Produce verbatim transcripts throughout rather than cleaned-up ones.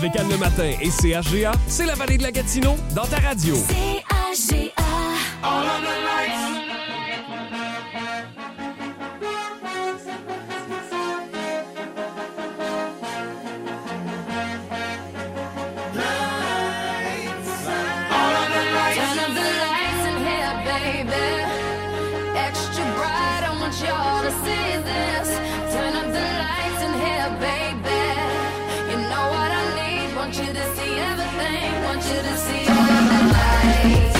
avec Anne le matin et C H G A, c'est la vallée de la Gatineau dans ta radio. C H G A. All of the lights. Y'all to see this. Turn up the lights in here, baby. You know what I need. Want you to see everything. Want you to see all of the lights.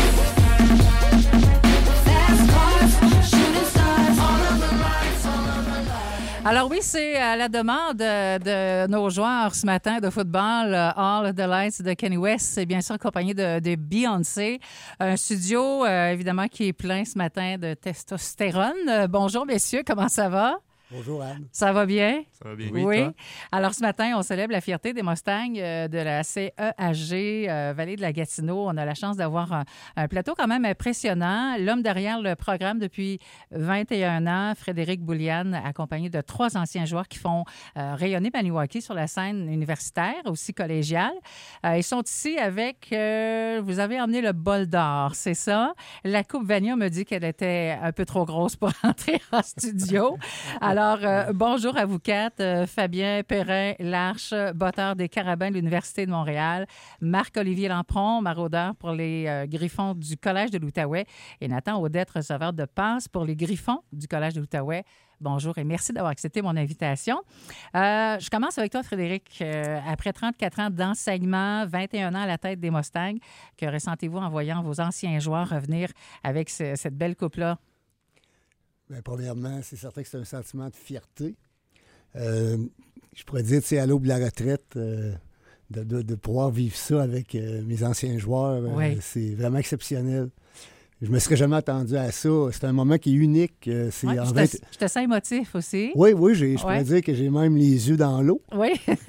Fast cars, shooting stars. All of the lights, all of the lights. Alors oui, c'est à la demande de nos joueurs ce matin de football, All of the Lights de Kanye West. C'est bien sûr accompagné de, de Beyoncé. Un studio, euh, évidemment, qui est plein ce matin de testostérone. Euh, bonjour, messieurs, comment ça va? Bonjour, Anne. Ça va bien? Ça va bien. Oui. oui Alors, ce matin, on célèbre la fierté des Mustangs euh, de la C E H G, euh, Vallée de la Gatineau. On a la chance d'avoir un, un plateau quand même impressionnant. L'homme derrière le programme depuis vingt et un ans, Frédéric Bouliane, accompagné de trois anciens joueurs qui font euh, rayonner Maniwaki sur la scène universitaire, aussi collégiale. Euh, ils sont ici avec, euh, vous avez emmené le bol d'or, c'est ça? La Coupe Vania me dit qu'elle était un peu trop grosse pour entrer en studio. Alors, Alors, euh, bonjour à vous quatre. Euh, Fabien Perrin-Larche, botteur des Carabins de l'Université de Montréal. Marc-Olivier Lampron, maraudeur pour les euh, Griffons du Collège de l'Outaouais. Et Nathan Audette, receveur de passe pour les Griffons du Collège de l'Outaouais. Bonjour et merci d'avoir accepté mon invitation. Euh, je commence avec toi, Frédéric. Euh, après trente-quatre ans d'enseignement, vingt et un ans à la tête des Mustangs, que ressentez-vous en voyant vos anciens joueurs revenir avec ce, cette belle coupe-là? Bien, premièrement, c'est certain que c'est un sentiment de fierté. Euh, je pourrais dire, tu sais, à l'aube de la retraite, euh, de, de, de pouvoir vivre ça avec euh, mes anciens joueurs, euh, oui. C'est vraiment exceptionnel. Je ne me serais jamais attendu à ça. C'est un moment qui est unique. C'est ouais, en je, te, vingt... je te sens émotif aussi. Oui, oui, j'ai, je ouais. pourrais dire que j'ai même les yeux dans l'eau. Oui.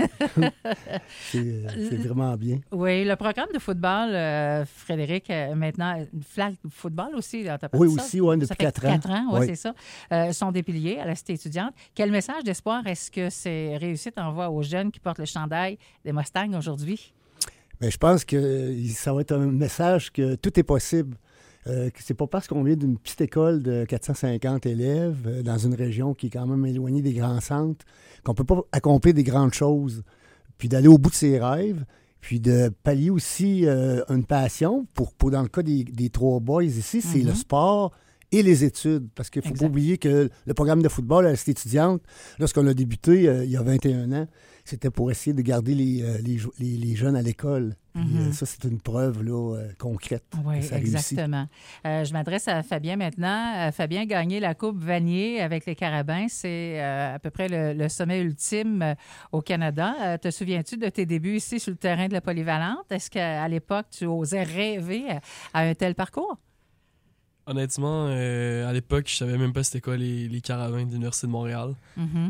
c'est, c'est vraiment bien. Oui, le programme de football, euh, Frédéric, euh, maintenant, flag football aussi, là, t'as oui, ça? aussi, oui, depuis quatre ans. quatre ans, oui, ouais. c'est ça. Euh, sont des piliers à la Cité étudiante. Quel message d'espoir est-ce que ces réussites envoient aux jeunes qui portent le chandail des Mustangs aujourd'hui? Bien, je pense que ça va être un message que tout est possible. Euh, c'est pas parce qu'on vient d'une petite école de quatre cent cinquante élèves euh, dans une région qui est quand même éloignée des grands centres qu'on peut pas accomplir des grandes choses. Puis d'aller au bout de ses rêves, puis de pallier aussi euh, une passion. Pour, pour dans le cas des, des trois boys ici, c'est mm-hmm. le sport et les études. Parce qu'il ne faut exact. Pas oublier que le programme de football à la Cité étudiante, lorsqu'on l'a débuté euh, il y a vingt et un ans, c'était pour essayer de garder les, euh, les, les, les jeunes à l'école. Puis, mm-hmm. euh, ça, c'est une preuve là, euh, concrète. Oui, exactement. Euh, je m'adresse à Fabien maintenant. Euh, Fabien, gagner la Coupe Vanier avec les Carabins, c'est euh, à peu près le, le sommet ultime euh, au Canada. Euh, te souviens-tu de tes débuts ici sur le terrain de la Polyvalente? Est-ce qu'à l'époque, tu osais rêver à, à un tel parcours? Honnêtement, euh, à l'époque, je savais même pas c'était quoi les, les Carabins de l'Université de Montréal. Mm-hmm.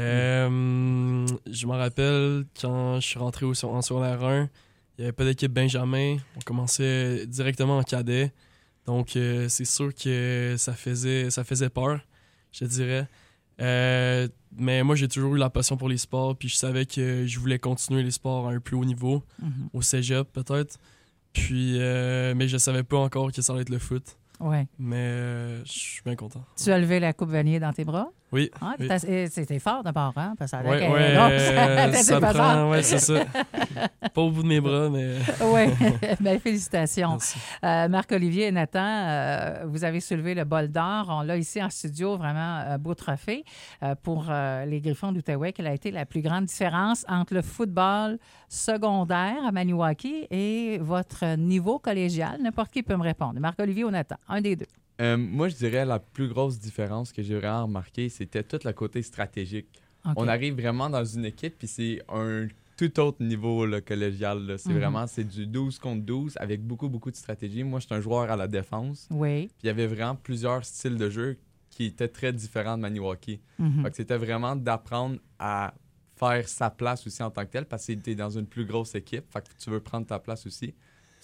Euh, je me rappelle quand je suis rentré au, en secondaire un, il n'y avait pas d'équipe Benjamin. On commençait directement en cadet. Donc, euh, c'est sûr que ça faisait, ça faisait peur, je dirais. Euh, mais moi, j'ai toujours eu la passion pour les sports. Puis, je savais que je voulais continuer les sports à un plus haut niveau, mm-hmm. au cégep peut-être. Puis, euh, mais je ne savais pas encore que ça allait être le foot. Ouais. Mais euh, je suis bien content. Tu as levé la Coupe Vanier dans tes bras? Oui. Ah, oui. C'était fort d'abord, hein? Parce que ça ouais, ouais, euh, ça prend, ouais, c'est ça. Pas au bout de mes bras, mais... oui, bien, félicitations. Euh, Marc-Olivier et Nathan, euh, vous avez soulevé le bol d'or. On l'a ici en studio, vraiment un beau trophée euh, pour euh, les Griffons d'Outaouais. Quelle a été la plus grande différence entre le football secondaire à Maniwaki et votre niveau collégial? N'importe qui peut me répondre. Marc-Olivier ou Nathan, un des deux. Euh, moi, je dirais la plus grosse différence que j'ai vraiment remarqué, c'était tout le côté stratégique. Okay. On arrive vraiment dans une équipe, puis c'est un tout autre niveau là, collégial. Là. C'est mm-hmm. vraiment c'est du douze contre douze avec beaucoup, beaucoup de stratégie. Moi, je suis un joueur à la défense. Oui. Puis il y avait vraiment plusieurs styles de jeu qui étaient très différents de Maniwaki. Mm-hmm. Fait que c'était vraiment d'apprendre à faire sa place aussi en tant que tel, parce que tu es dans une plus grosse équipe. Fait que tu veux prendre ta place aussi.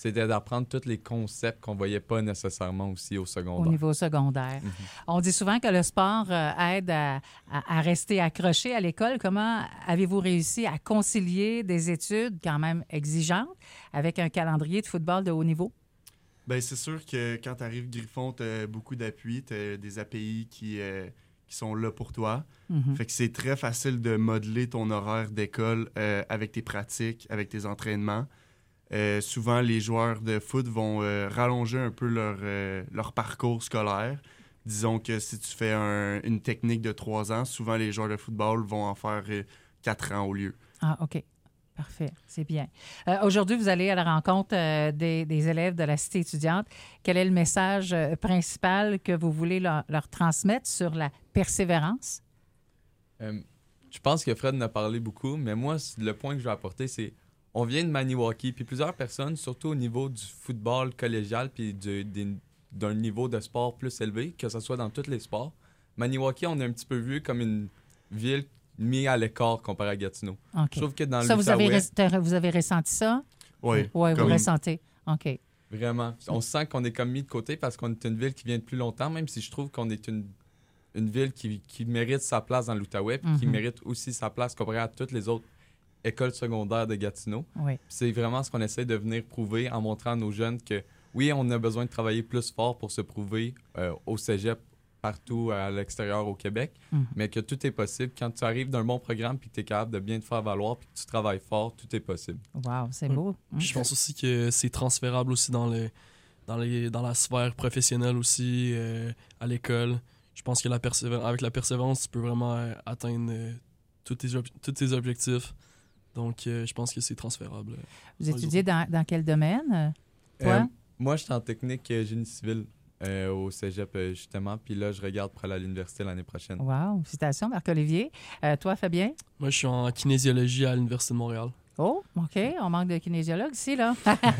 c'était d'apprendre tous les concepts qu'on ne voyait pas nécessairement aussi au secondaire. Au niveau secondaire. Mm-hmm. On dit souvent que le sport euh, aide à, à, à rester accroché à l'école. Comment avez-vous réussi à concilier des études quand même exigeantes avec un calendrier de football de haut niveau? Bien, c'est sûr que quand tu arrives Griffon, tu as beaucoup d'appui, tu as des A P I qui, euh, qui sont là pour toi. Mm-hmm. Fait que c'est très facile de modeler ton horaire d'école euh, avec tes pratiques, avec tes entraînements. Euh, souvent, les joueurs de foot vont euh, rallonger un peu leur, euh, leur parcours scolaire. Disons que si tu fais un, une technique de trois ans, souvent les joueurs de football vont en faire euh, quatre ans au lieu. Ah, OK. Parfait, c'est bien. Euh, aujourd'hui, vous allez à la rencontre euh, des, des élèves de la Cité étudiante. Quel est le message euh, principal que vous voulez leur, leur transmettre sur la persévérance? Euh, je pense que Fred en a parlé beaucoup, mais moi, le point que je vais apporter, c'est on vient de Maniwaki, puis plusieurs personnes, surtout au niveau du football collégial, puis du, du, d'un niveau de sport plus élevé, que ce soit dans tous les sports. Maniwaki, on est un petit peu vu comme une ville mise à l'écart comparé à Gatineau. Okay. Je trouve que dans ça, l'Outaouais... Vous avez, re- vous avez ressenti ça? Oui. Oui, comme... vous ressentez. OK. Vraiment. On sent qu'on est comme mis de côté parce qu'on est une ville qui vient de plus longtemps, même si je trouve qu'on est une, une ville qui, qui mérite sa place dans l'Outaouais, puis mm-hmm. qui mérite aussi sa place comparé à toutes les autres école secondaire de Gatineau. Oui. C'est vraiment ce qu'on essaie de venir prouver en montrant à nos jeunes que, oui, on a besoin de travailler plus fort pour se prouver euh, au cégep, partout à l'extérieur au Québec, mm. mais que tout est possible. Quand tu arrives d'un bon programme puis que tu es capable de bien te faire valoir puis que tu travailles fort, tout est possible. Wow, c'est beau. Mm. Je pense aussi que c'est transférable aussi dans, le, dans, les, dans la sphère professionnelle aussi, euh, à l'école. Je pense que la persévé- avec la persévérance, tu peux vraiment euh, atteindre euh, tous, tes ob- tous tes objectifs. Donc, euh, je pense que c'est transférable. Euh, Vous étudiez dans, dans quel domaine, toi? Euh, moi, je suis en technique euh, génie civil euh, au cégep, euh, justement. Puis là, je regarde pour aller à l'université l'année prochaine. Wow! Félicitations, Marc-Olivier. Euh, toi, Fabien? Moi, je suis en kinésiologie à l'Université de Montréal. Oh, OK. On manque de kinésiologue ici, là.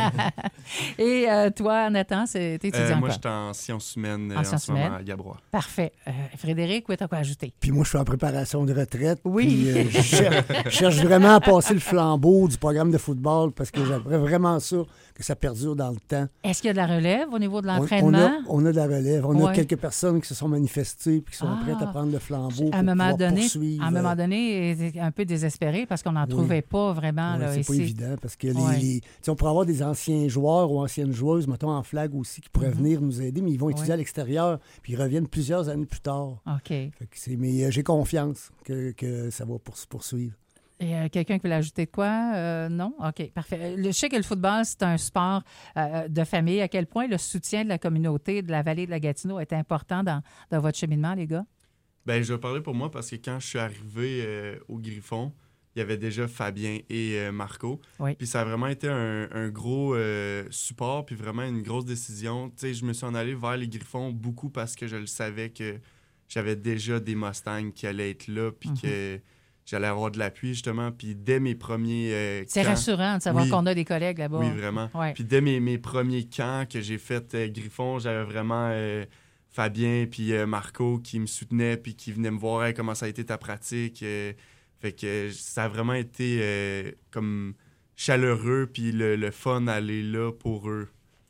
Et euh, toi, Nathan, c'est, t'es étudiant euh, Moi, quoi? je suis en sciences humaines en en sciences ce moment humaines. à Gabrois. Parfait. Euh, Frédéric, où t'as quoi ajouter? Puis moi, je suis en préparation de retraite. Oui. Puis, euh, je, cherche, je cherche vraiment à passer le flambeau du programme de football parce que j'aimerais vraiment ça, que ça perdure dans le temps. Est-ce qu'il y a de la relève au niveau de On, l'entraînement? on, a, on a de la relève. On Ouais. a quelques personnes qui se sont manifestées et qui sont Ah. prêtes à prendre le flambeau À pour un moment pouvoir donné, poursuivre. à un moment donné, il était un peu désespéré parce qu'on n'en Oui. trouvait pas vraiment Ouais, là, c'est ici. pas évident parce que les, Ouais. les- tu sais, on pourrait avoir des anciens joueurs ou anciennes joueuses, mettons en flag aussi, qui pourraient Mhm. venir nous aider, mais ils vont étudier Ouais. à l'extérieur puis ils reviennent plusieurs années plus tard. OK. Fait que c'est, mais euh, j'ai confiance que, que ça va pour, poursuivre. Et euh, quelqu'un qui veut l'ajouter de quoi? Euh, non? OK, parfait. Le- Je sais que le football, c'est un sport euh, de famille. À quel point le soutien de la communauté de la vallée de la Gatineau est important dans, dans votre cheminement, les gars? Ben, je vais parler pour moi parce que quand je suis arrivé euh, au Griffon, il y avait déjà Fabien et euh, Marco. Oui. Puis ça a vraiment été un, un gros euh, support, puis vraiment une grosse décision. Tu sais, je me suis en allé vers les Griffons beaucoup parce que je le savais que j'avais déjà des Mustangs qui allaient être là, puis Mm-hmm. que j'allais avoir de l'appui, justement. Puis dès mes premiers euh, C'est camps- rassurant de savoir Oui. qu'on a des collègues là-bas. Oui, vraiment. Ouais. Puis dès mes, mes premiers camps que j'ai fait euh, Griffon, j'avais vraiment euh, Fabien puis euh, Marco qui me soutenaient puis qui venaient me voir hey, comment ça a été ta pratique. euh, fait que euh, ça a vraiment été euh, comme chaleureux puis le, le fun aller là pour eux.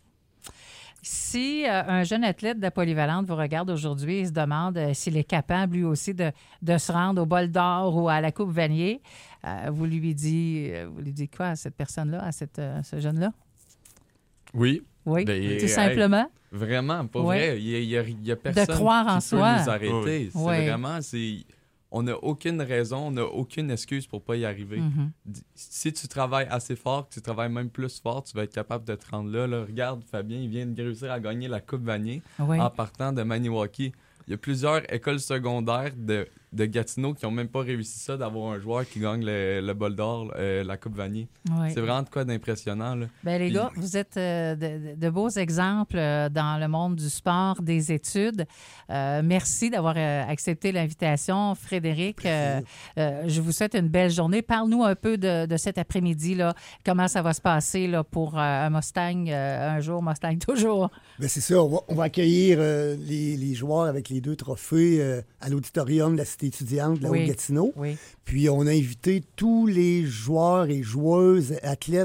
Si euh, un jeune athlète de la polyvalente vous regarde aujourd'hui et se demande euh, s'il est capable lui aussi de, de se rendre au bol d'or ou à la Coupe Vanier, euh, vous lui dites euh, vous lui dites quoi à cette personne-là, à cette, euh, ce jeune-là? Oui. Oui, Ben, tout hey, simplement. Vraiment, pas Ouais. vrai. Il y a, il y a- il y a personne croire en qui peut soi. nous arrêter. C'est Ouais. vraiment... c'est On n'a aucune raison, on n'a aucune excuse pour pas y arriver. Mhm. D- Si tu travailles assez fort, que tu travailles même plus fort, tu vas être capable de te rendre là. là. Regarde, Fabien, il vient de réussir à gagner la Coupe Vanier Oui. en partant de Maniwaki. Il y a plusieurs écoles secondaires de, de Gatineau qui n'ont même pas réussi ça, d'avoir un joueur qui gagne le, le bol d'or, euh, la Coupe Vanier. Oui. C'est vraiment de quoi d'impressionnant. Là. Ben, les Puis- gars, vous êtes euh, de, de beaux exemples euh, dans le monde du sport, des études. Euh, merci d'avoir euh, accepté l'invitation, Frédéric. Euh, euh, je vous souhaite une belle journée. Parle-nous un peu de, de cet après-midi, là. Comment ça va se passer là, pour euh, un Mustang, euh, un jour, Mustang toujours. Bien, c'est ça. On va, on va accueillir euh, les, les joueurs avec les deux trophées euh, à l'auditorium de la Cité étudiante de la Oui. Haute-Gatineau. Oui. Puis on a invité tous les joueurs et joueuses, athlètes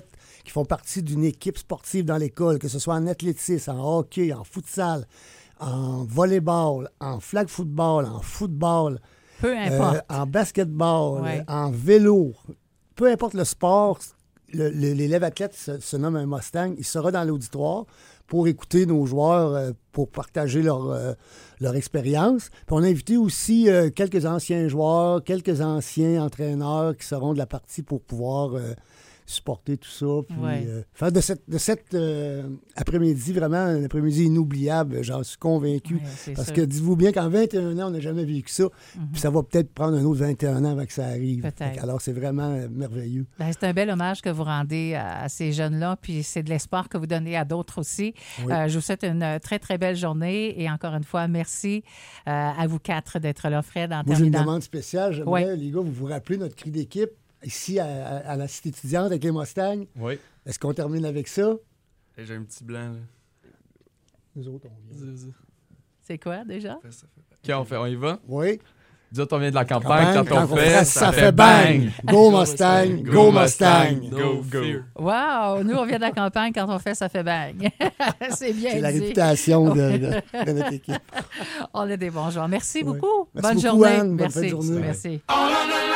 qui font partie d'une équipe sportive dans l'école, que ce soit en athlétisme, en hockey, en futsal, en volleyball, en flag football, en football, peu importe. Euh, en basketball, Ouais. euh, en vélo, peu importe le sport, le- le- l'élève athlète se, se nomme un Mustang, il sera dans l'auditoire pour écouter nos joueurs, euh, pour partager leur, euh, leur expérience. Puis on a invité aussi euh, quelques anciens joueurs, quelques anciens entraîneurs qui seront de la partie pour pouvoir euh, supporter tout ça. Puis Ouais. euh, faire de cette, de cette euh, après-midi vraiment un après-midi inoubliable, j'en suis convaincu. Ouais, c'est Parce sûr. que dites-vous bien qu'en vingt et un ans, on n'a jamais vécu ça. Mhm. Puis ça va peut-être prendre un autre vingt et un ans avant que ça arrive. Peut-être. Fait que alors, c'est vraiment euh, merveilleux. Ben, c'est un bel hommage que vous rendez à, à ces jeunes-là, puis c'est de l'espoir que vous donnez à d'autres aussi. Oui. Euh, je vous souhaite une euh, très, très belle journée et encore une fois, merci euh, à vous quatre d'être là, Fred, en Moi, j'ai une terminant. demande spéciale. J'aimerais, Ouais. les gars, vous vous rappelez notre cri d'équipe ici à, à- à la Cité étudiante avec les Mustangs. Oui. Est-ce qu'on termine avec ça? Et J'ai un petit blanc, là. Nous autres, on vient. C'est quoi déjà? Ça fait- ça fait- OK, on, fait, on y va? Oui. Nous autres, on vient de la campagne. Campagne, Quand, on fait, ça, fait bang! Go Mustang! Go Mustang! Go, go. Wow! Nous, on vient de la campagne. Quand on fait, ça fait bang. C'est bien C'est la dit. réputation de, de- de notre équipe. On est des bons joueurs. Merci Oui. beaucoup. Merci Bonne beaucoup, journée. Anne. Bonne Merci. fin de journée. Merci. All of the